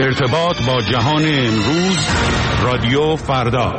ارتباط با جهان امروز، رادیو فردا.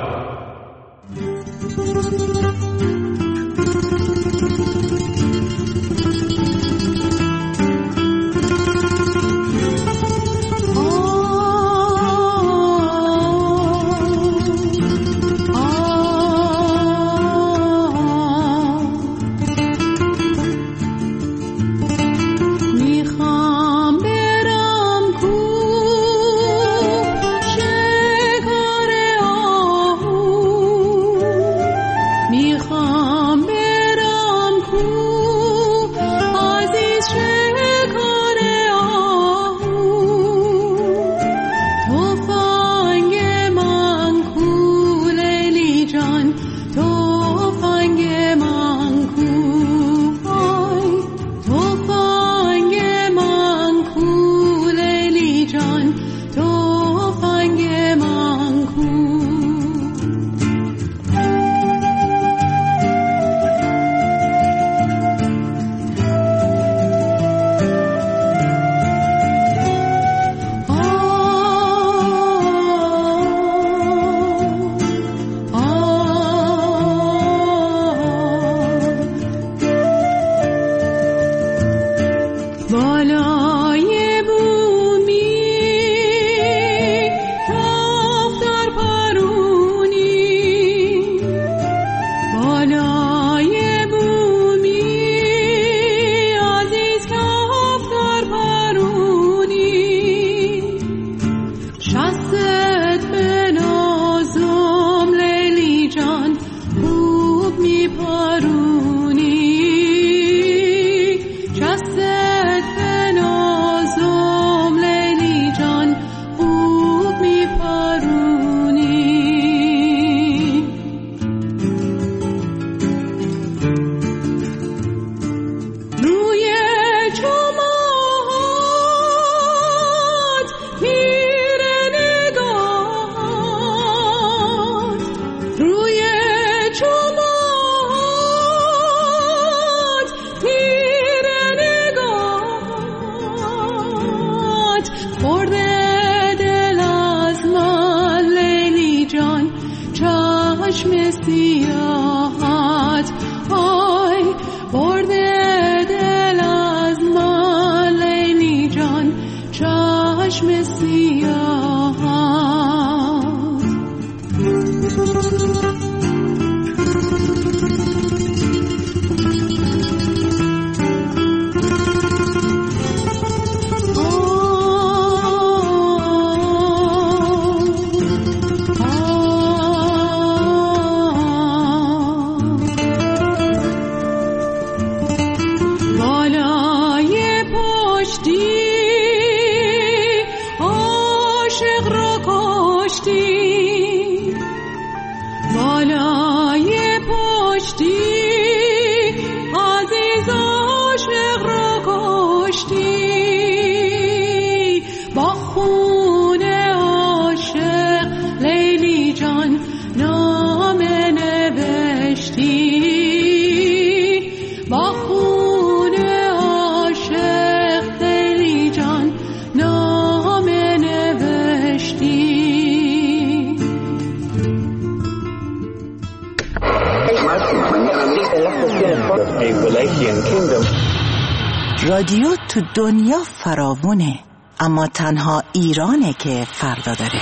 رادیو تو دنیا فراوونه، اما تنها ایرانه که فردا داره.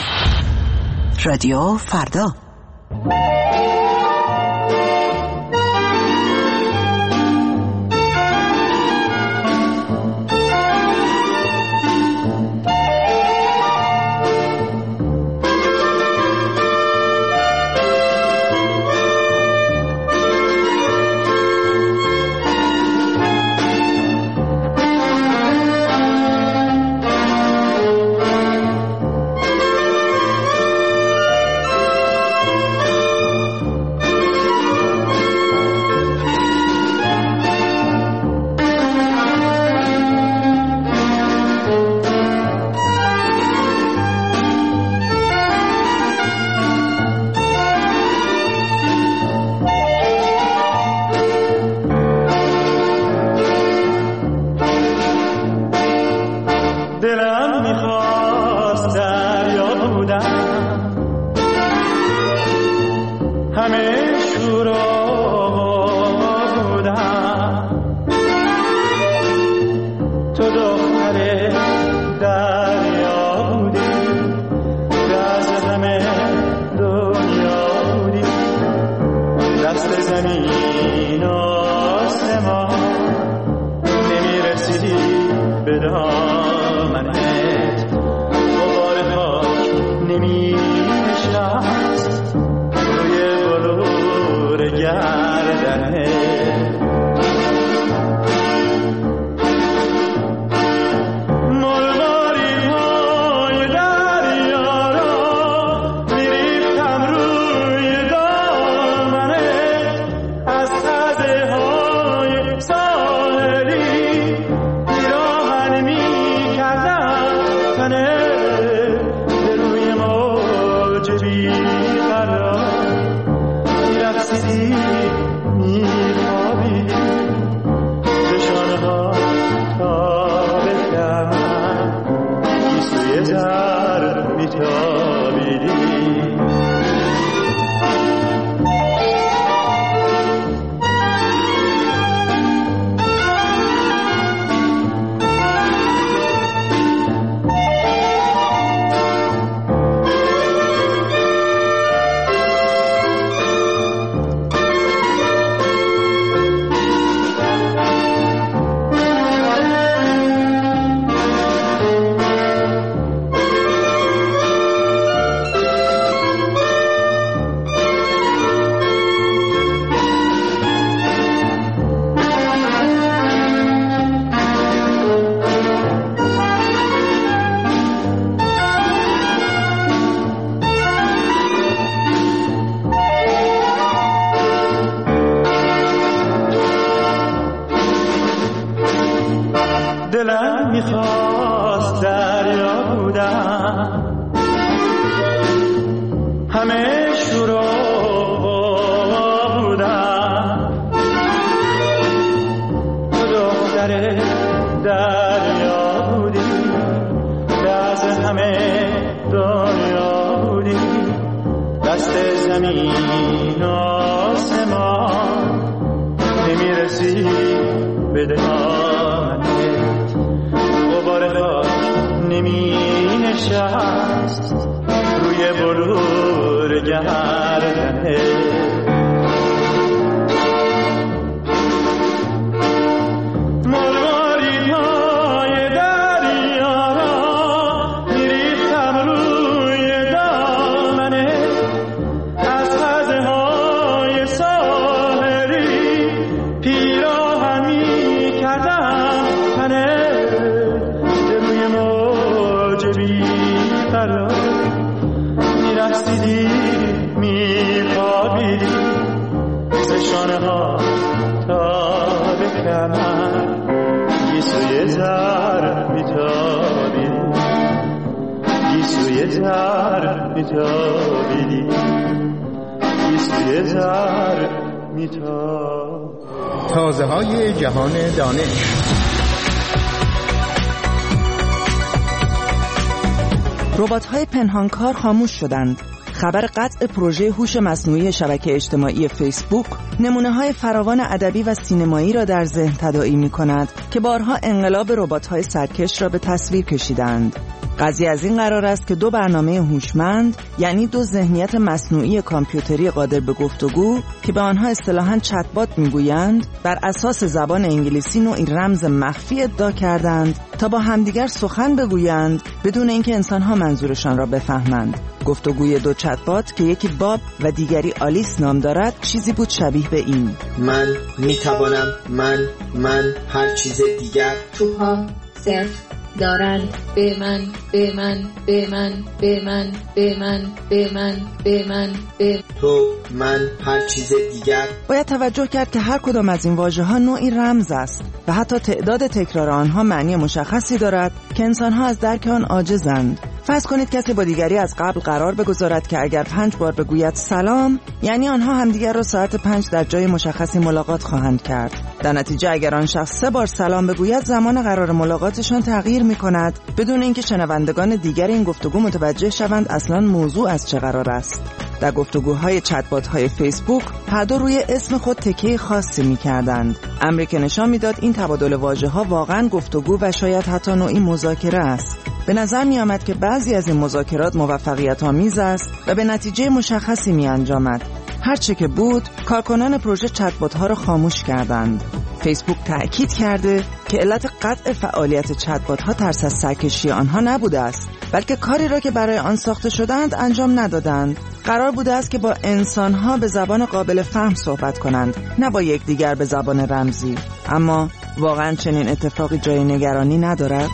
رادیو فردا. دلم میخواست دلم میخواست دریا بودم، همه شورا بودم، تو دختر دریا بودی، دست همه دنیا بودی، دست زمین آسمان نمیرسی به دهانت، غبار خاک نمی نشست روی بلور گردنت. میرسیدی میخوابیدی ز شانه ها تا به کمر، گیسوی زر میتابیدی، گیسوی زر میتابیدی، گیسوی زر میتابیدی. تازه های جهان دانش. ربات‌های پنهانکار خاموش شدند. خبر قطع پروژه هوش مصنوعی شبکه اجتماعی فیسبوک نمونه‌های فراوان ادبی و سینمایی را در ذهن تداعی می‌کند که بارها انقلاب ربات‌های سرکش را به تصویر کشیدند. قضیه از این قرار است که دو برنامه هوشمند، یعنی دو ذهنیت مصنوعی کامپیوتری قادر به گفتگو که به آنها اصطلاحاً چت‌بات میگویند، بر اساس زبان انگلیسی نوعی رمز مخفی ادعا کردند تا با همدیگر سخن بگویند بدون اینکه انسان‌ها منظورشان را بفهمند. گفتگوی دو چت‌بات که یکی باب و دیگری آلیس نام دارد چیزی بود شبیه به این: من میتوانم، من هر چیز دیگر، توها صرف دارند، به من، به من، به من، به من، به من، به من، به من، به تو، من هر چیز دیگر. باید توجه کرد که هر کدام از این واژه‌ها نوعی رمز است و حتی تعداد تکرار آنها معنی مشخصی دارد که انسان‌ها از درک آن عاجزند. فرض کنید کسی با دیگری از قبل قرار بگذارد که اگر 5 بار بگوید سلام، یعنی آنها همدیگر را ساعت 5 در جای مشخصی ملاقات خواهند کرد. در نتیجه اگر آن شخص 3 بار سلام بگوید زمان قرار ملاقاتشان تغییر می‌کند بدون اینکه شنوندگان دیگر این گفتگو متوجه شوند اصلاً موضوع از چه قرار است. در گفتگوهای چت‌بات‌های فیسبوک هر دو روی اسم خود تکیه خاصی می‌کردند، امری که نشان می‌داد این تبادل واژه‌ها واقعاً گفتگو و شاید حتی نوعی مذاکره است. به نظر می‌آمد که بعضی از این مذاکرات موفقیت‌آمیز است و به نتیجه مشخصی می‌انجامد. هر چه که بود، کارکنان پروژه چت‌بات‌ها را خاموش کردند. فیسبوک تأکید کرده که علت قطع فعالیت چت‌بات‌ها ترس از سرکشی آنها نبوده است، بلکه کاری را که برای آن ساخته شدند انجام ندادند. قرار بوده است که با انسان‌ها به زبان قابل فهم صحبت کنند، نه با یکدیگر به زبان رمزی. اما واقعاً چنین اتفاقی جای نگرانی ندارد؟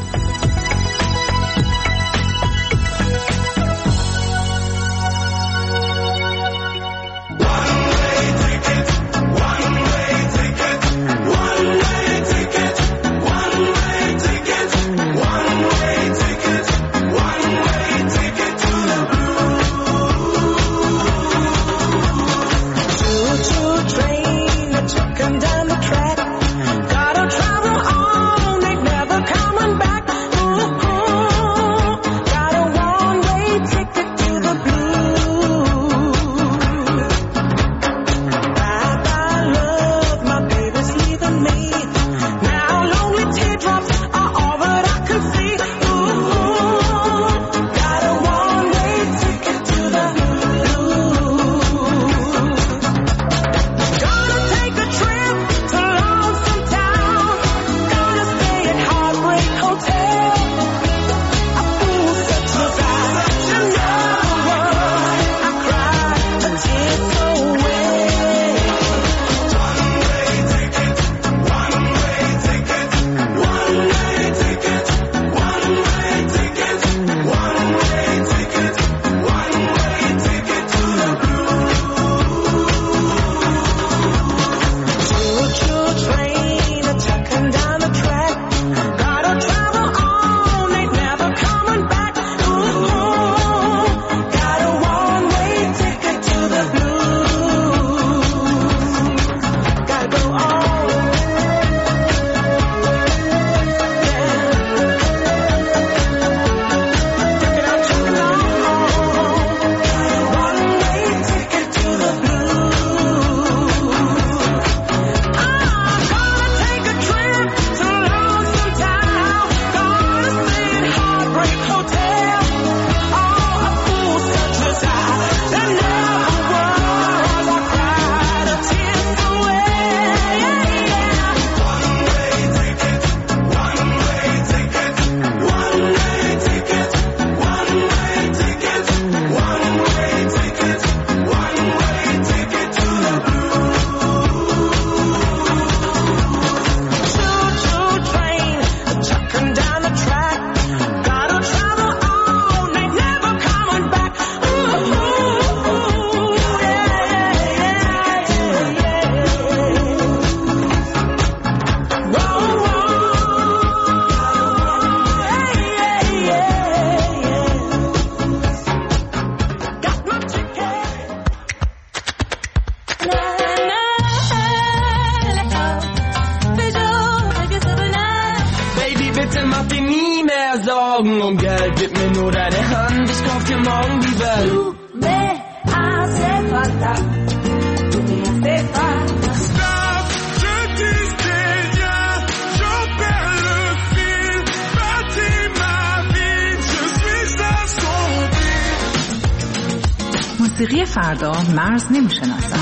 موسیقی فردا مرز نمی‌شناسد.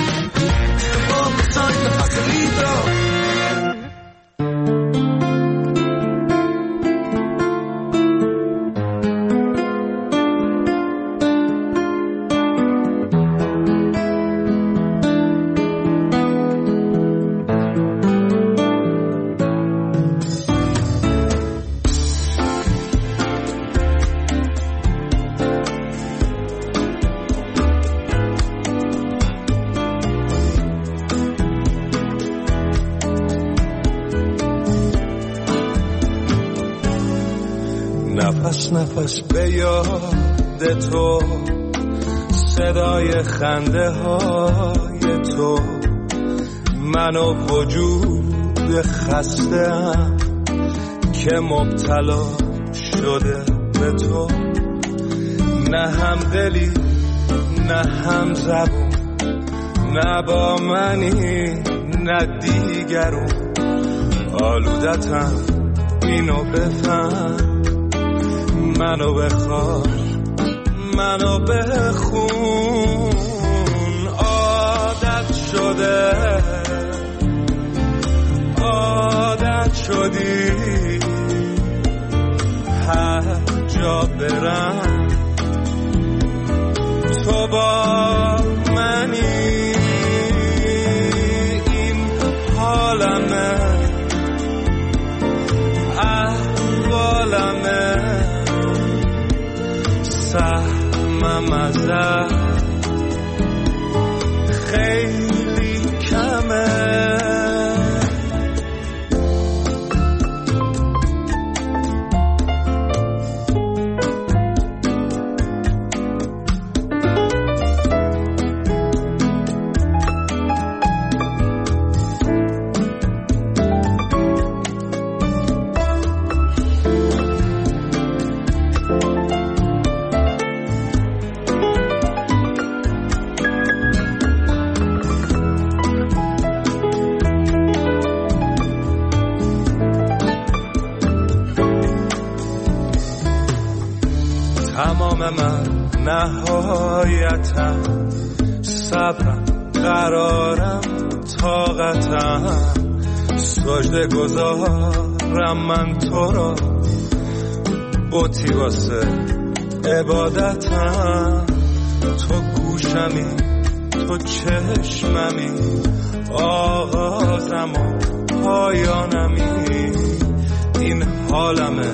نفس نفس به یاد تو، صدای خنده های تو، منو وجود وجود خسته‌ام که مبتلا شده به تو. نه هم دلی نه هم زبون، نه با منی نه دیگرون. آلودتم اینو بفهم، منو بخوار منو بخون. عادت شده عادت شدی هر جا برم تو با منی. این حالمه احوالمه سهمم ازت خیلی کمه. تمام من نهایتم، صبرم قرارم طاقتم. سجده گذارم من تو را، بتی واسه عبادتم. تو گوشمی تو چشممی، آغازم و پایانمی. این حالمه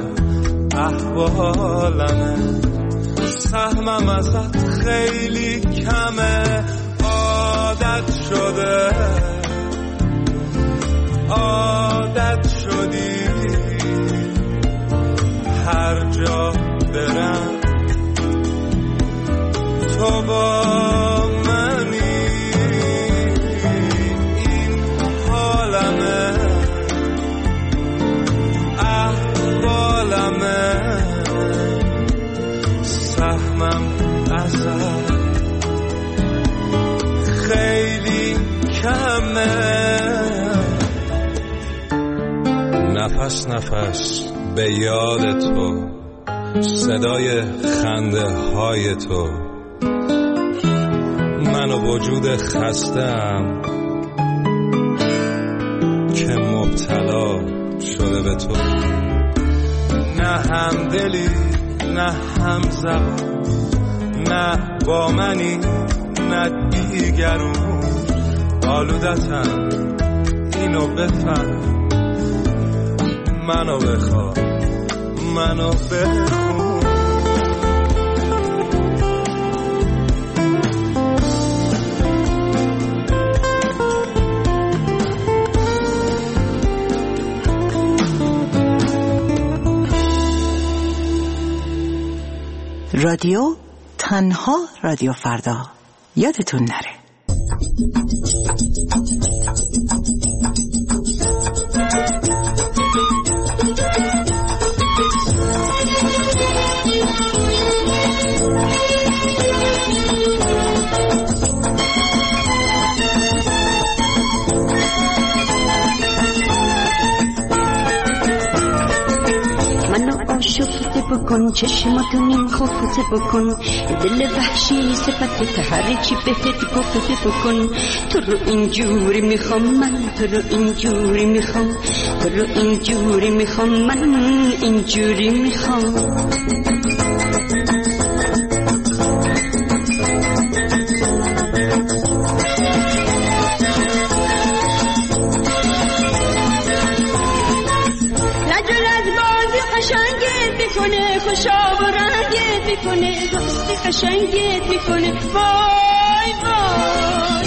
احوالمه سهمم ازت خیلی کمه. عادت شده عادت شدی هر جا برم تو با منی. این حالمه احوالمه سهمم ازت خیلی کمه. نفس نفس به یاد تو، صدای خنده های تو. من و وجود خسته‌ام که مبتلا شده به تو. نه هم دلی نه هم زبان، نه با منی نه دیگرون. آلودتم اینو بفهم، منو بخواه منو بخون. رادیو تنها رادیو فردا، یادتون نره. شفته بکن چشماتو نیم خفته بکن، دل وحشی صفت هر چی بهت گفته بکن. تو رو اینجوری میخوام من، تو رو اینجوری میخوام، تو رو اینجوری میخوام من، اینجوری میخوام. خوشا و رنگت میکنه، دوستی قشنگت میکنه. وای وای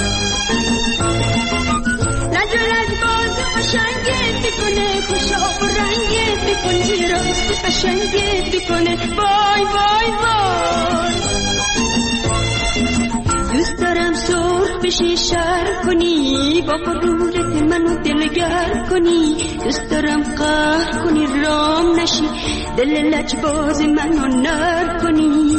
ندارد باز قشنگت میکنه، خوشا و رنگت میکنه، دوستی قشنگت میکنه. وای وای وای دوست دارم سرخ بشی شر کنی، با غرورت منو دلگر کنی، دوست دارم قهر کنی رام نشی، دل لجباز منو نر کنی.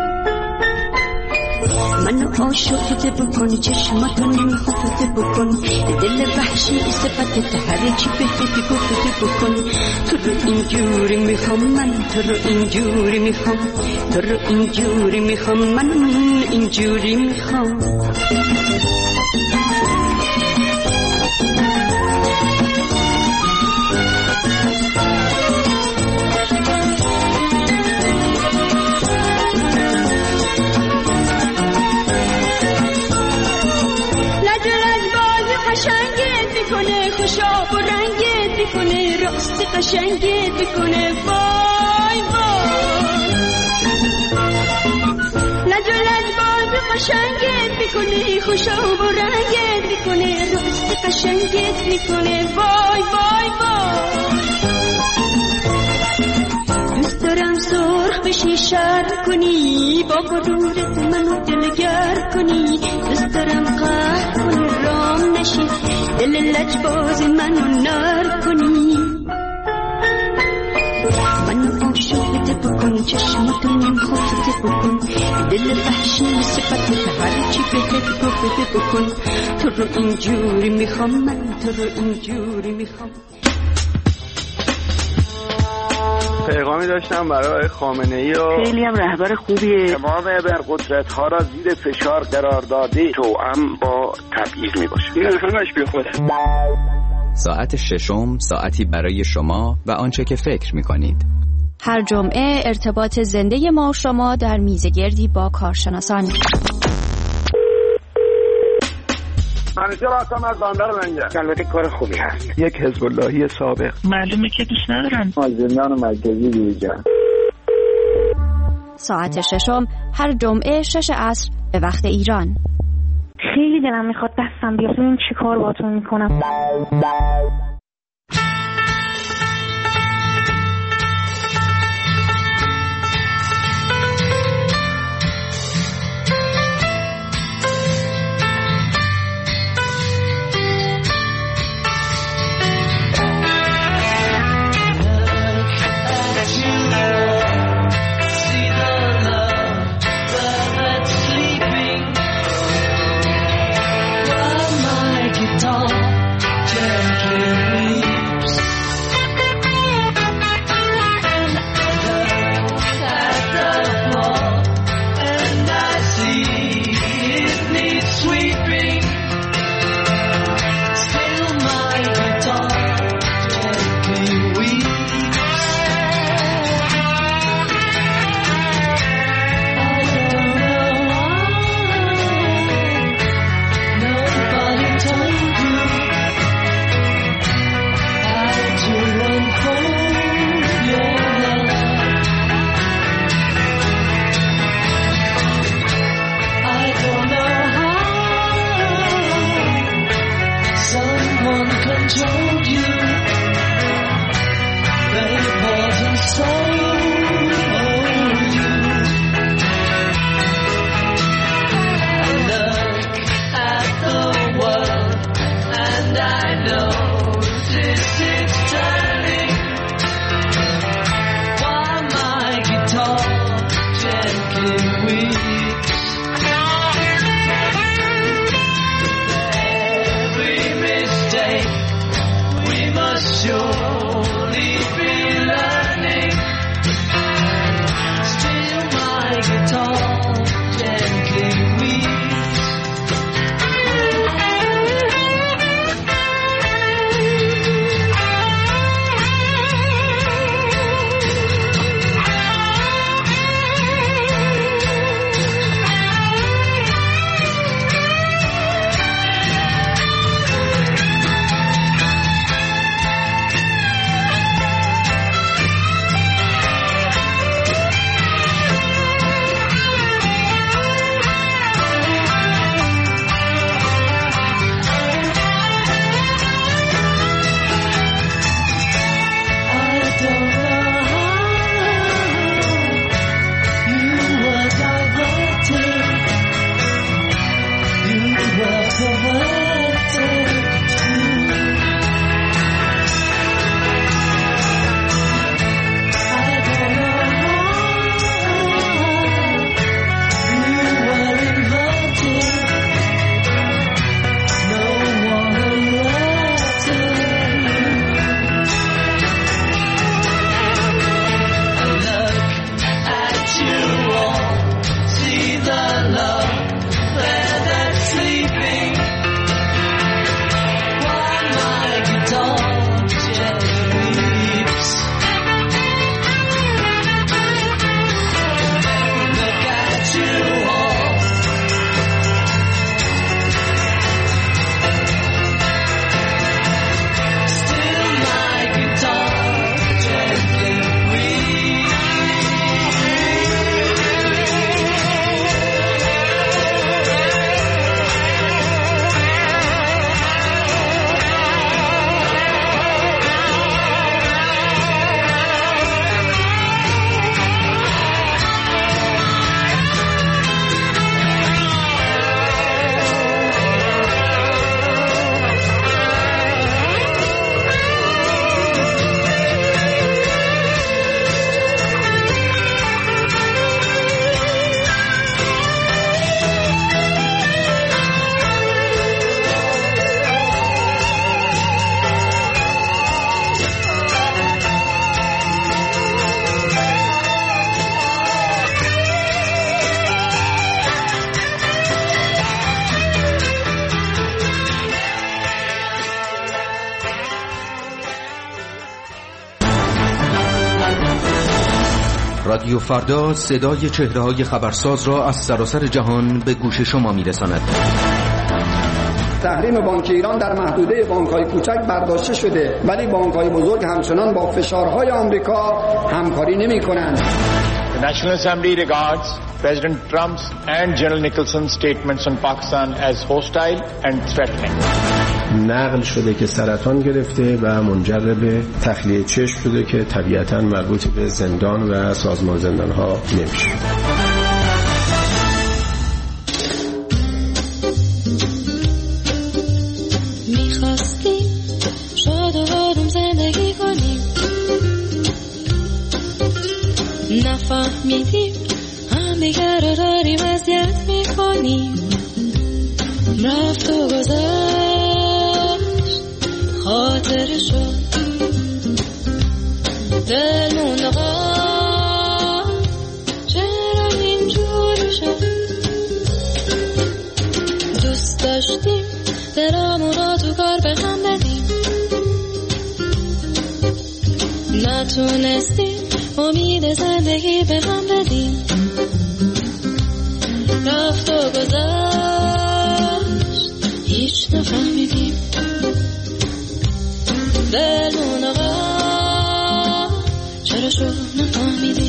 منو عاشقت بکن، چشماتو نمیخوفت بکن، دل وحشی صفت هر چی بهت گفت بکن. تو رو اینجوری میخوام من، تو رو اینجوری میخوام، تو رو اینجوری میخوام، من اینجوری میخوام. خوشاب و رنگت میکنه، راست قشنگت میکنه، وای وای. لج و لجباز قشنگت میکنه، خوشاب و رنگت میکنه، راست قشنگت میکنه، وای وای وای. دوست دارم سرخ بشی شر کنی، با غرورت منو دلگر کنی، دوست دارم قهر کنی رام نشی، دل لجباز منو نر کنی. منو عاشقت بکن، چشماتو نمیخوفت بکن، دل وحشی صفت هر چی بهت گفت بکن. تو رو اینجوری میخوام من، تو رو اینجوری میخوام. پیغامی داشتم برای خامنه‌ای و خیلی هم رهبر خوبیه. تمام ابرقدرت‌ها را زیر فشار قرار داده، توأم با تبعیض میباشه. این همش بی خوده. ساعت ششم، ساعتی برای شما و آنچه که فکر میکنید. هر جمعه ارتباط زنده ما و شما در میزگردی با کارشناسان. همیشه راستم از بندر منگه. البته کار خوبی هست. یک حزب اللهی سابق. معلومه که دوست ندارن. از زندان مرکزی بیرون. ساعت ششم هر جمعه 6 عصر به وقت ایران. خیلی دلم میخواد دستم بیاد، ببین چی کار باهاتون میکنم. Gently رادیو فردا صدای چهره‌های خبرساز را از سراسر جهان به گوش شما می‌رساند. تحریم بانک ایران در محدوده بانک‌های کوچک برداشته شده، ولی بانک‌های بزرگ همچنان با فشارهای آمریکا همکاری نمی‌کنند. The National Assembly regards President Trump's and General Nicholson's statements on Pakistan as hostile and threatening. نقل شده که سرطان گرفته و منجر به تخلیه چشم شده که طبیعتاً مربوط به زندان و سازمان زندان‌ها نمیشه. می‌خواستیم شاد و آروم زندگی کنیم، نفهمیدیم همدیگر رو داریم اذیت می‌کنیم. رفت و گذشت خاطرشو، دل موند آقا چرا اینجوری شد. دوست داشتیم دلمون رو تو کار به هم بدیم، نتونستیم امید زندگی به هم بدیم. رفت و گذشت هیچ نفهمیدیم، دلمون آقا چرا شو نفهمیدیم.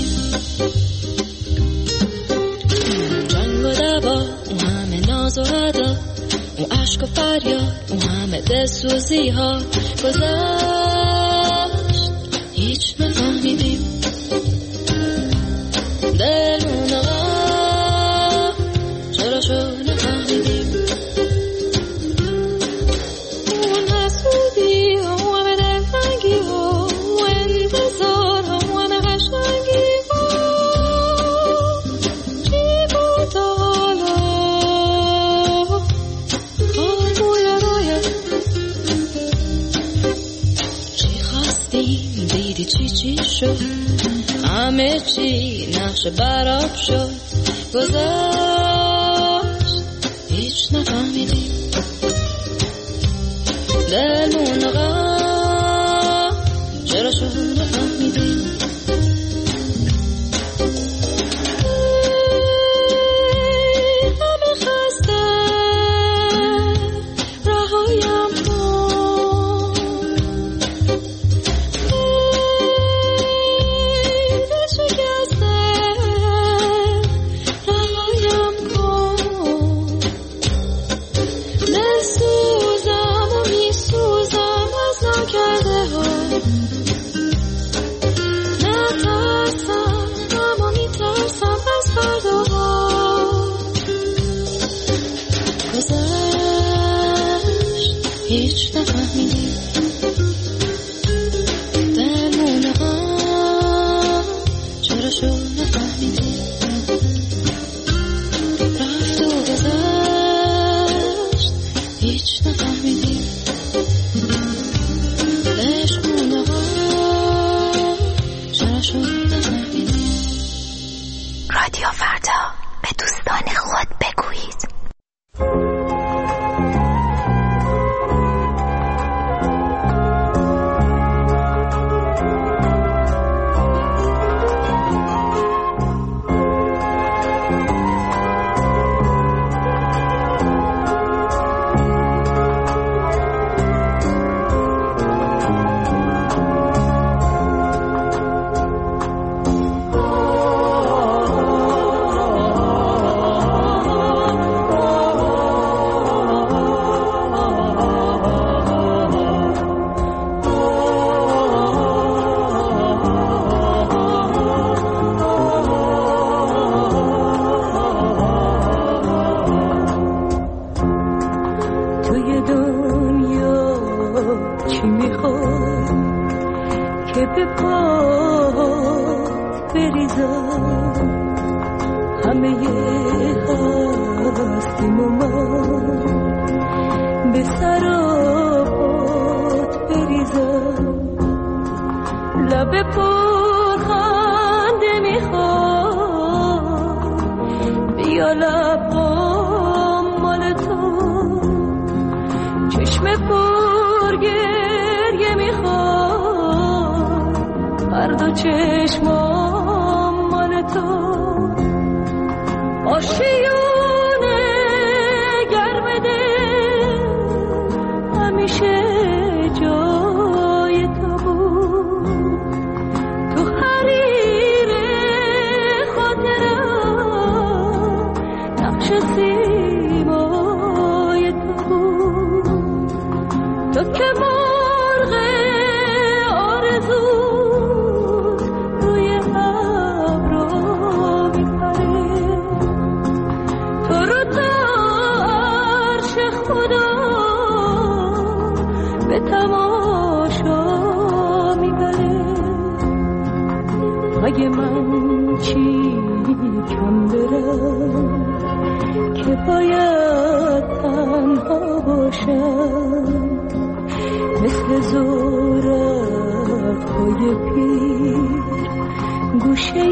جنگ و دبا، اون همه ناز و ادا، اون عشق و فریاد، اون همه دلسوزی ها گذشت هیچ نفهمیدیم. دلمون آقا چرا شو نفهمیدیم. اون حسودی ها، اون همه دلتنگی ها، اون انتظار ها، اون همه قشنگی ها، چی بود حالا خاموی رایم. چی خواستیم دیدی چی شد، همه چی نقش براب شد، گذشت هیچ نفهمیدیم. دلمون آقا چرا شد نفهمیدیم. همه خسته رهایم کن، دل شکسته رهایم کن. نسوزم و میسوزم از نکرده ها، نترسم اما میترسم از فرداها. گذشت هیچ نفهمیدیم. دلمون آقا چرا شو نفهمیدیم. رفت و گذشت هیچ نفهمیدیم. عشقمون آقا چرا شو نفهمیدیم. رادیو فردا، به دوستان خود بگویید. چشمام کم برم که باید تنها باشم، مثل زورق‌های پیر گوشه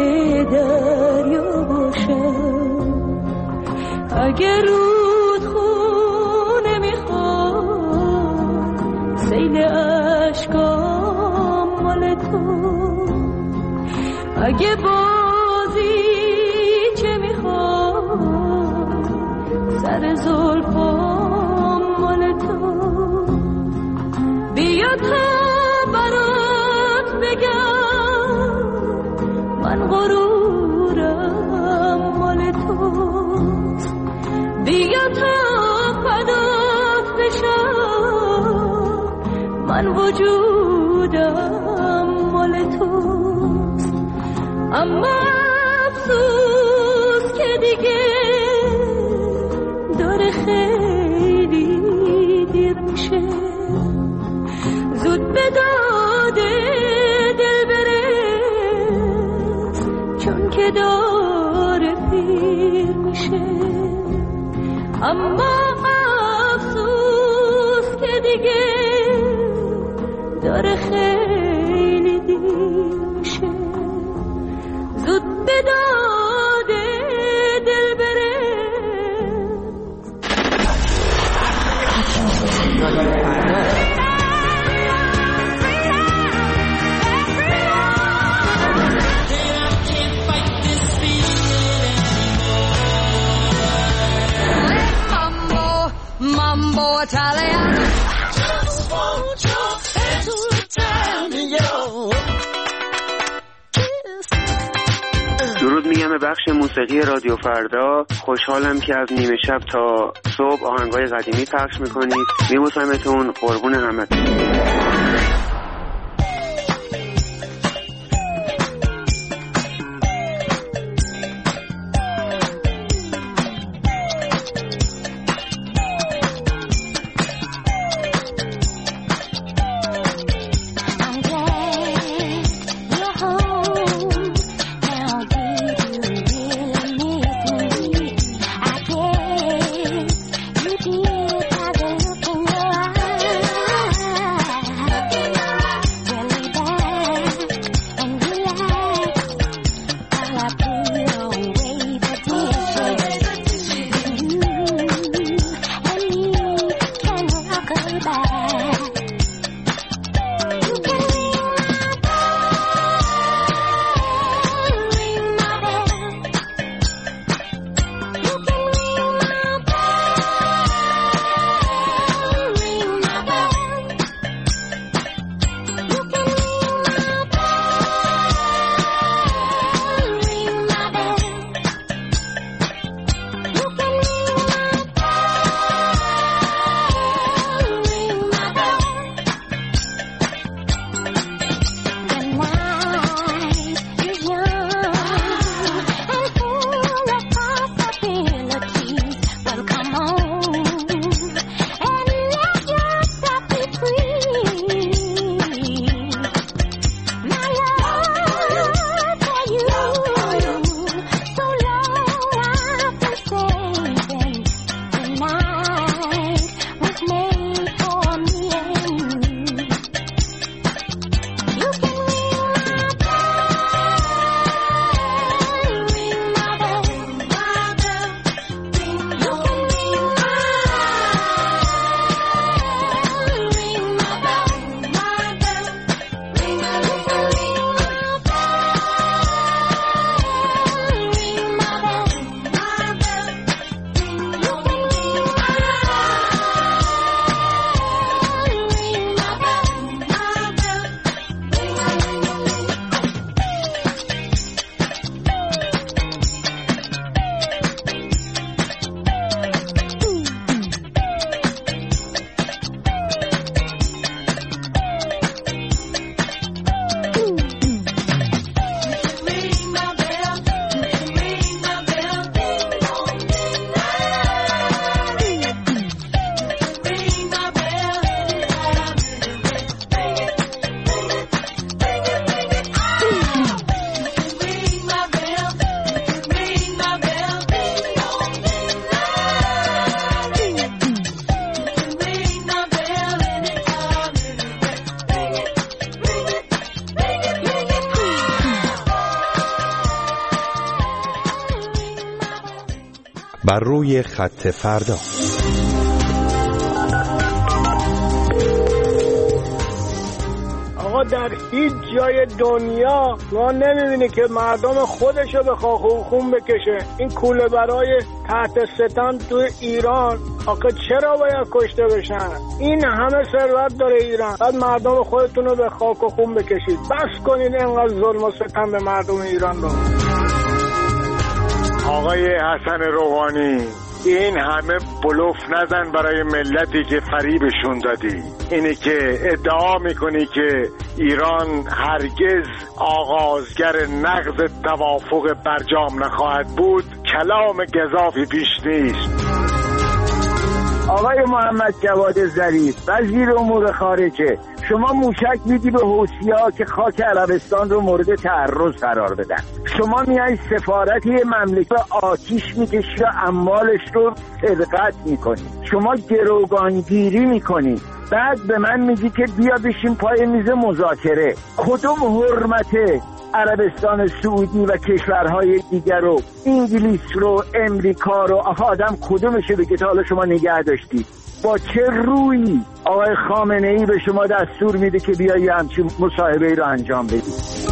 دریا باشم. اگر رودخونه میخواد سیل اشکام مال تو، اگه بازی چه میخواد سر زلفام مال تو، بیا تا برات بگم من غرورم مال توست، بیا تا فدات بشم من وجودم مال توست. اما افسوس که دیگه داره خیلی دیر میشه، زود به داد دل برس چون که داره پیر میشه. اما افسوس که دیگه داره خیلی دیر میشه، زود به داد دل برس. Mambo Italian. Just want your hands to tell me درود میگم به بخش موسیقی رادیو فردا. خوشحالم که از نیمه شب تا صبح آهنگای قدیمی پخش میکنید. میبوسمتون، قربون همتون. بر روی خط فردا. آقا در هیچ جای دنیا ما نمیبینی که مردم خودشو به خاک و خون بکشه. این کوله برای تحت ستم تو ایران آقا چرا باید کشته بشن؟ این همه ثروت داره ایران، بعد مردم خودتون رو به خاک و خون بکشید. بس کنید اینقدر ظلم و ستم به مردم ایران رو. آقای حسن روحانی، این همه بلوف نزن برای ملتی که فریبشون دادی. اینی که ادعا میکنی که ایران هرگز آغازگر نقض توافق برجام نخواهد بود، کلام گزافی پیش نیست. آقای محمد جواد ظریف وزیر امور خارجه، شما موشک میدی به حوثی‌ها که خاک عربستان رو مورد تعرض قرار بدن. شما میای سفارت یه مملکت آتیش میکشی و اموالش رو سرقت میکنی. شما گروگانگیری میکنی. بعد به من میگی که بیا بشین پای میز مذاکره. کدوم حرمته عربستان سعودی و کشورهای دیگر رو، انگلیس رو، امریکا رو، آدم کدومشه بگه تا حالا شما نگه داشتید؟ با چه رویی آقای خامنه‌ای به شما دستور میده که بیایی همچین مصاحبه‌ای رو انجام بدید؟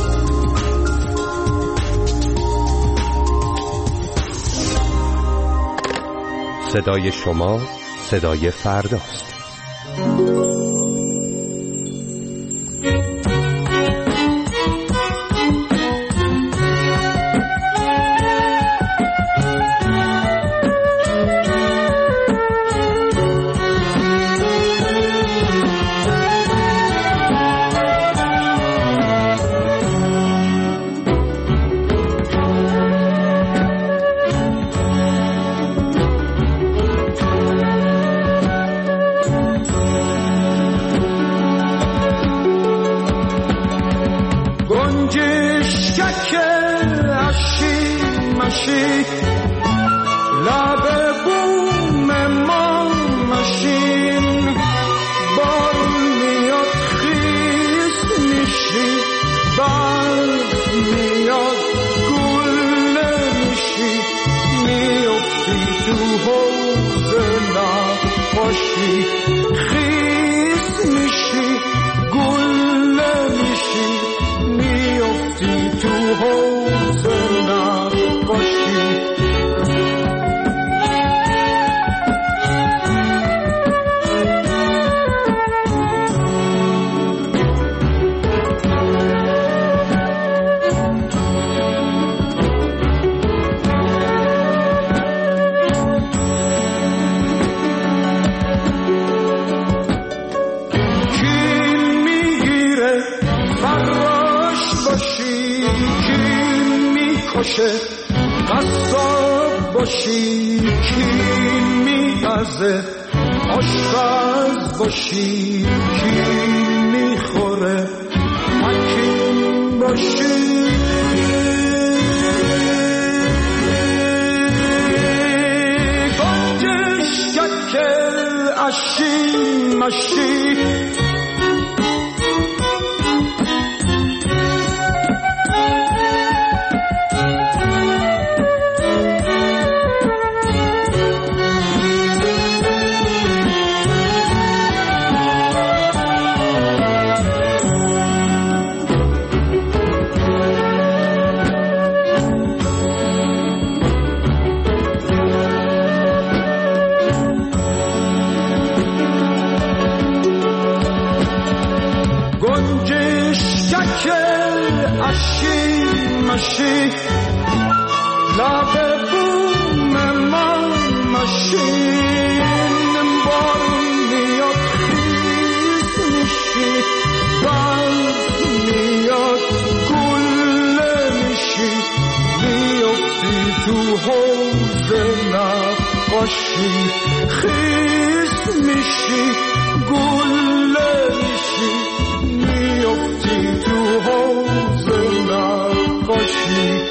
صدای شما صدای فرداست. قصاب باشی کی میغزه، آشپز باشی کی میخوره، حکیم باشی گنجش ککل اشی مشی. لب بوم من ماشین بارون میاد خیز میشی، برف میاد گله میشی، میافتی تو حوض نقاشی، خیز میشی گله میشی، میافتی تو حوض نقاشی.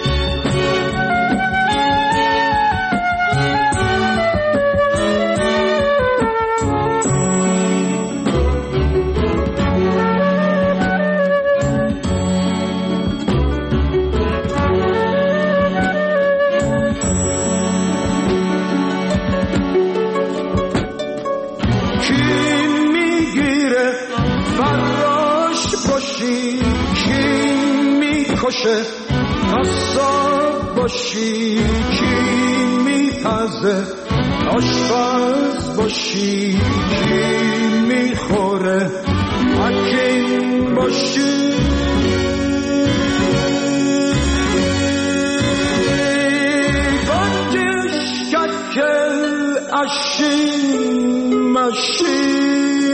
باشه قصاب باشی کی میپزه آشپز باشی کی میخوره حکیم باشی بکش ککل اشی مشی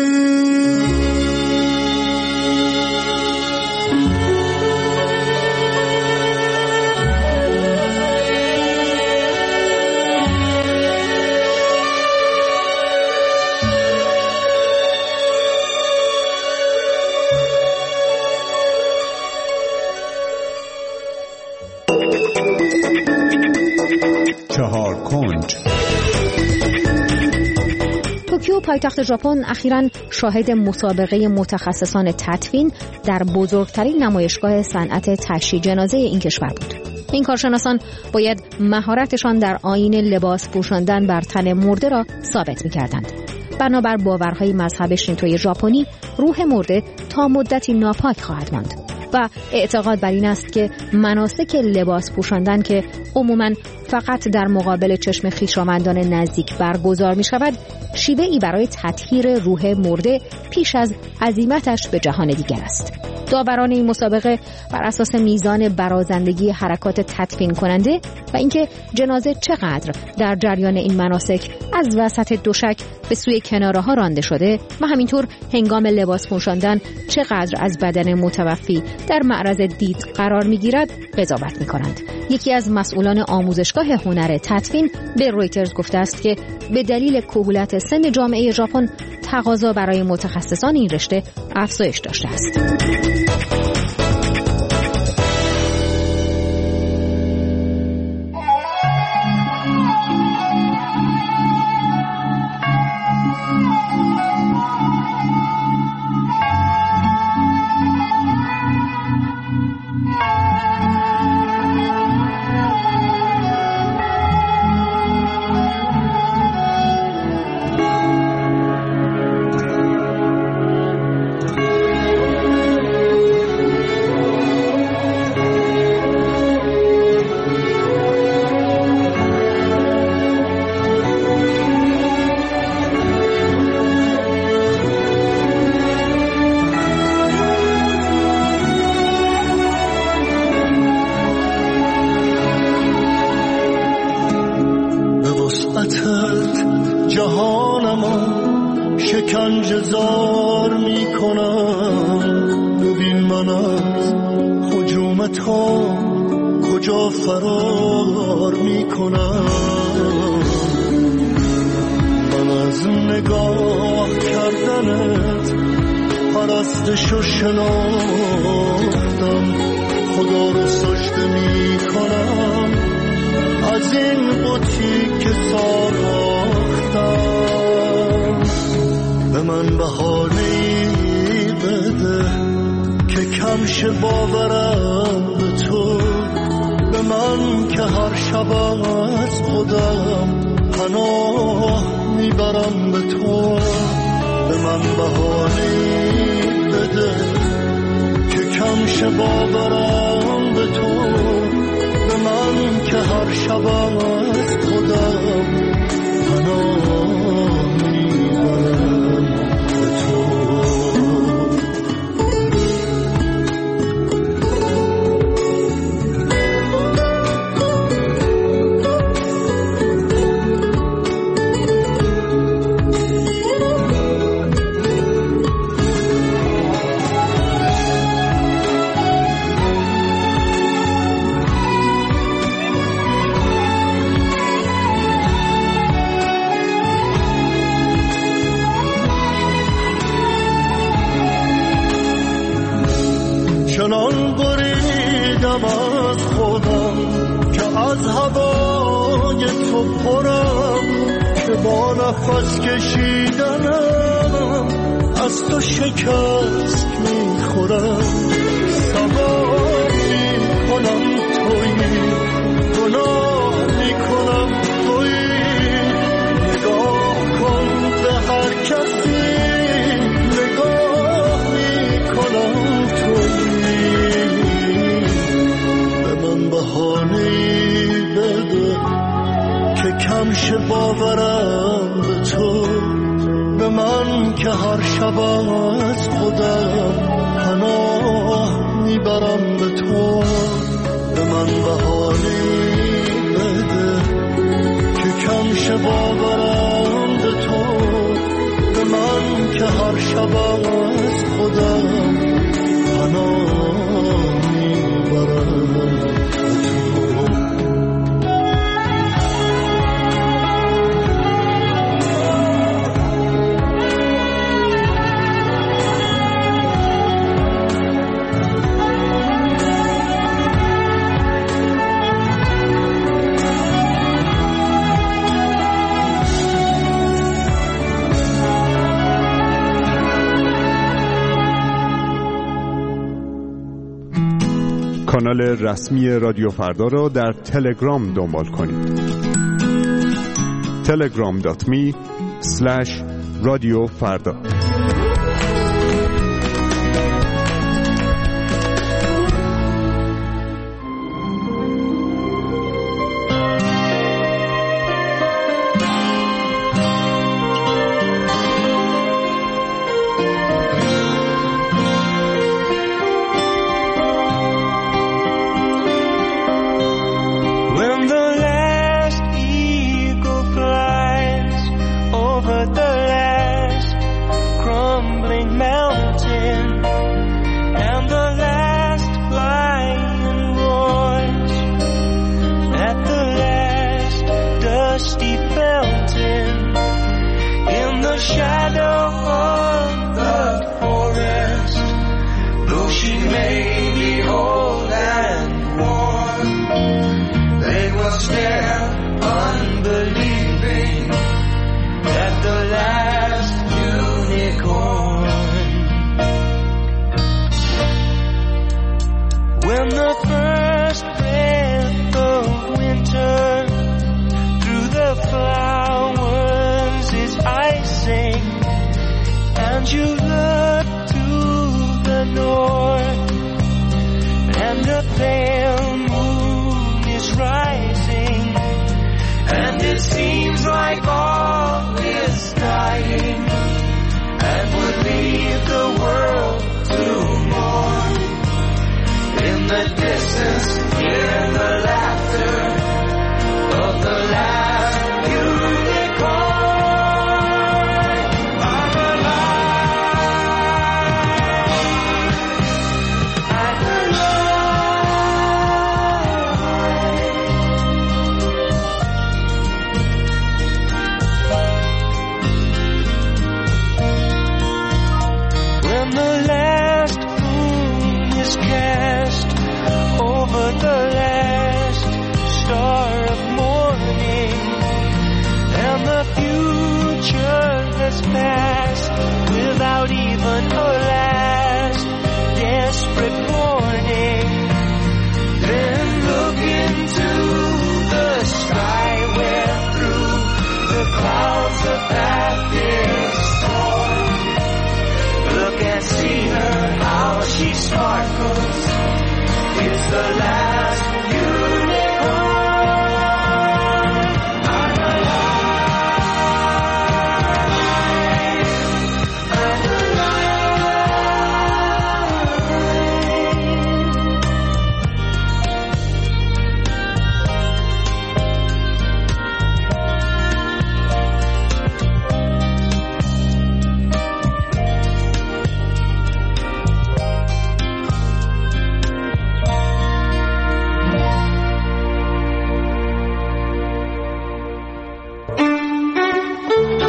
توکیو پایتخت ژاپن اخیراً شاهد مسابقه متخصصان تدفین در بزرگترین نمایشگاه صنعت تشییع جنازه این کشور بود. این کارشناسان باید مهارتشان در آیین لباس پوشاندن بر تن مرده را ثابت می‌کردند. بنابر باورهای مذهب شینتوی ژاپنی روح مرده تا مدتی ناپاک خواهد ماند و اعتقاد بر این است که مناسک لباس پوشاندن که عموماً فقط در مقابل چشم خویشاوندان نزدیک برگزار می شود شیوه‌ای برای تطهیر روح مرده پیش از عزیمتش به جهان دیگر است. داوران این مسابقه بر اساس میزان برازندگی حرکات تدفین کننده و اینکه جنازه چقدر در جریان این مناسک از وسط دوشک به سوی کناره ها رانده شده و همینطور هنگام لباس پوشاندن چقدر از بدن متوفی در معرض دید قرار میگیرد قضاوت میکنند. یکی از مسئولان آموزشگاه هنر تدفین به رویترز گفته است که به دلیل کهولت سن جامعه ژاپن تقاضا برای متخصصان این رشته افزایش داشته است. شکنجه‌زار میکنم ببین من از هجوم تو کجا فرار میکنم من از نگاه کردنت پرستشو شناختم خدا رو سجده میکنم از این بوتی که ساختم به من بهانه‌ای بده که کمش باورم به تو به من که هر شب از خودم پناه میبرم به تو به من بهانه‌ای بده که کمش باورم به تو به من که هر شب از خودم پناه میبرم به تو چنان بریدم از خودم که از هوای تو پرم که با نفس کشیدنم از تو شکست میخورم سوار میکنم تویی گناه میکنم تویی نگاه کن به هر کسی نگاه میکنم تویی کم شه باورم به تو، به من که هر شب از خودم پناه میبرم به تو. به من بهانه بده که کم شه باورم به تو، به من که هر شب از خودم پناه میبرم به تو. کانال رسمی رادیو فردا را در تلگرام دنبال کنید. telegram.me/رادیوفردا.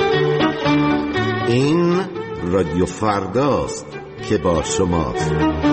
رادیو فرداست که با شماست.